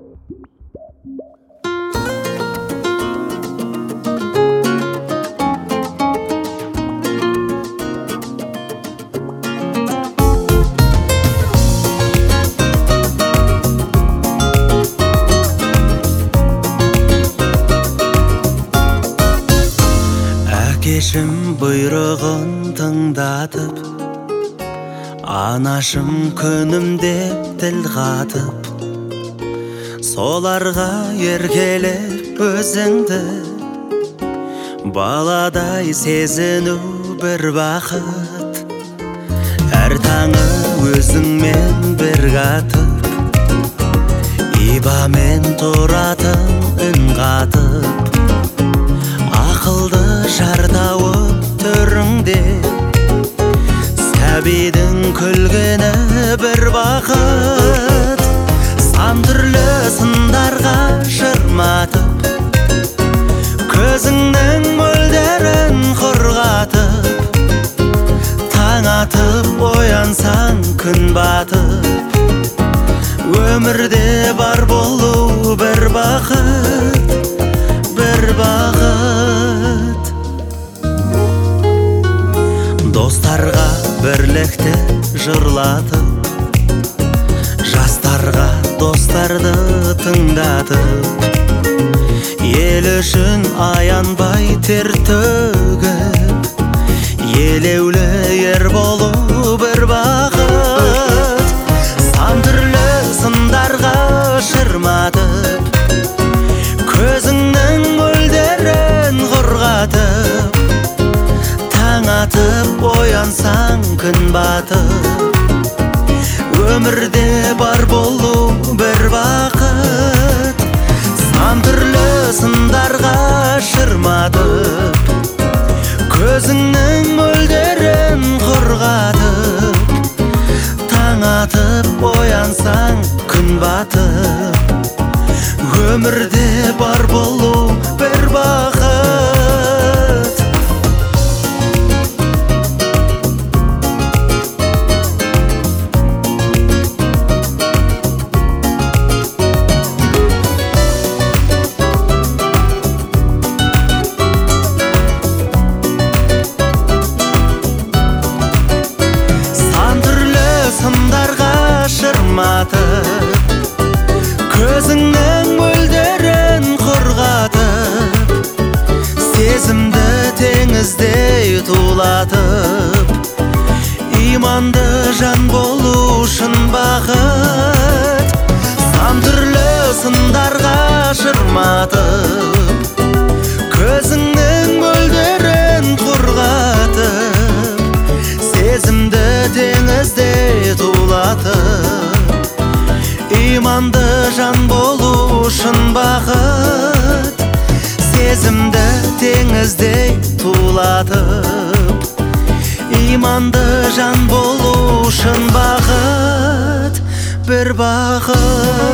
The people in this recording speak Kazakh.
Әкешім бұйрығын тыңдатып, анашым күнім деп тіл қатып, соларға еркелеп өзіңді баладай сезіну бір бақыт. Әр таңы өзіңмен бір қатып, ибамен тұратын үн қатып, ақылды жар тауып түріңде, сәбидің күлгені бір бақыт. Сан түрлі сындарға шырматып, көзіңнің мөлдерін құрғатып, таң атып оянсаң күн батып, өмірде бар болу бір бақыт, бір бақыт. Достарға бірлікті жырлатып, жастарға достарды тыңдатып, ел үшін аянбай тер төгіп, елеулі ер болу бір бақыт. Сан түрлі сындарға шырматып, көзіңнің мөлдерін құрғатып, таң атып оянсаң күн батып, өмірде бар болу бір бақыт. Сан түрлі сындарға шырматып, көзіңнің мөлдерін құрғатып, таң атып оянсаң күн батып, өмірде бар болу бір бақыт. Көзіңнің мөлдерін құрғатып, сезімді теңіздей тулатып, иманды жан болу шын бақыт. Сан түрлі сындарға шырматып, көзіңнің мөлдерін құрғатып, сезімді теңіздей тулатып, иманды жан болу шын бақыт. Сезімді теңіздей тулатып, иманды жан болу шын бақыт, бір бақыт.